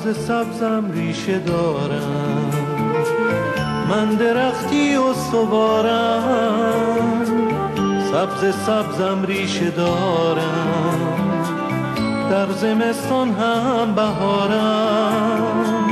سبزم ریشه دارم، من درختی استوارم. سبزم ریشه دارم، در زمستان هم بهارم.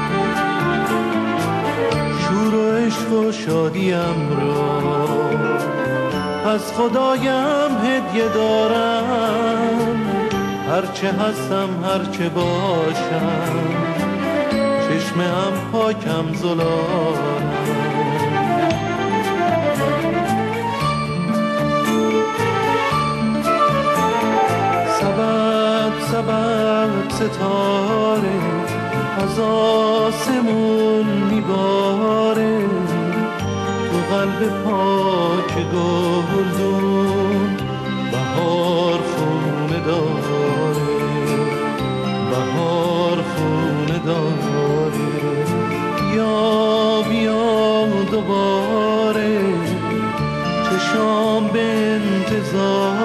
شور و عشق و شادیم را از خدایم هدیه دارم. هرچه هستم هرچه باشم، چشمه هم پاکم زلالم. سبب ستاره از آسمون میباره، تو قلب پاک گلدون بهار خونه داره، بهار خونه داره. بیا دوباره چشام به انتظار،